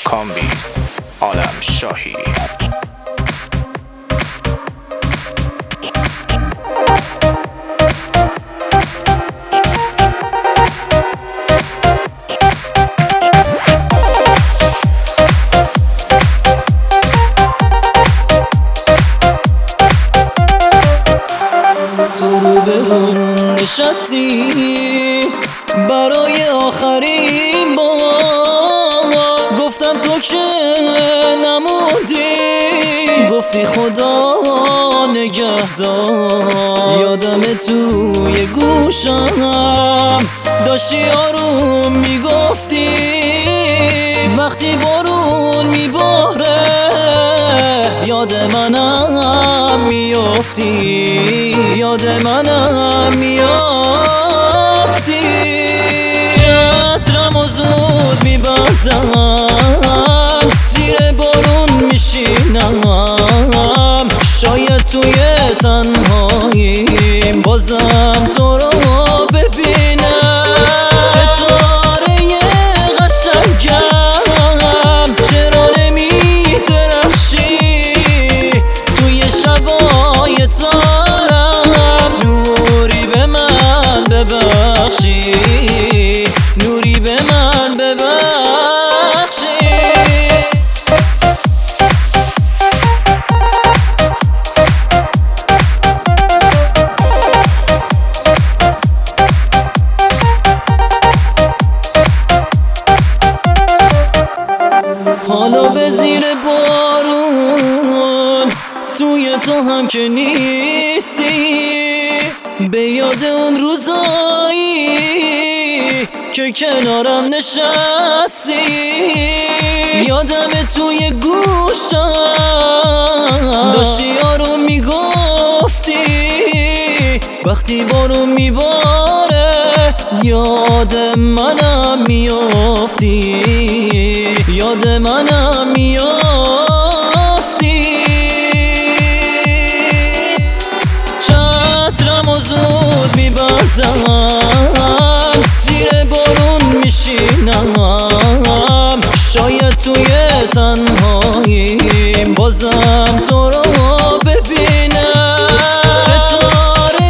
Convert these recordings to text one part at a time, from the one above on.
کامبیز عالم شاهی. تو رو به روم نشستی برای آخرین بار، گفتم تو که نموندی، گفتی خدا نگهدار. یادم توی گوشم داشتی آروم میگفتی وقتی بارون میباره یاد منم میافتی، یاد منم میافتی. چترم و زود میبندم، زیر بارون میشینم، شاید توی تنهاییم بازم تو رو ببینم. ستاره قشنگم چرا نمیدرخشی توی شبای تارم، نوری به من ببخشی، نوری به من ببخشی. حالا به زیر بارون سوی تو هم که نیستی، به یاد اون روزایی که کنارم نشستی. یادم توی گوشم داشتی آروم میگفتی وقتی بارون میباره یاد منم میافتی، یاد منم میافتی. چترم و زود میبندم، زیر بارون میشینم، شاید توی تنهاییم بازم تو رو ببینم. ستاره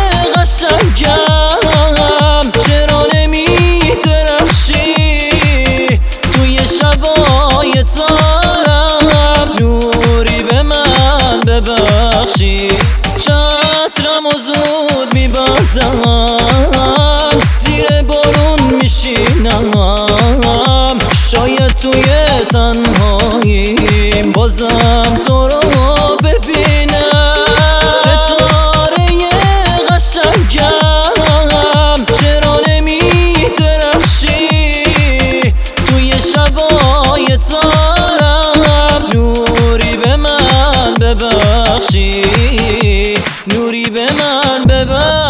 قشنگم چرا نمیدرخشی توی شبای تارم، نوری به من ببخشی. چترم و زود میبندم، زیر بارون میشینم، شاید توی تنهاییم بازم تو رو ببینم. ستاره قشنگم چرا نمیدرخشی توی شبای تارم، نوری به من ببخشی، نوری به من ببخشی.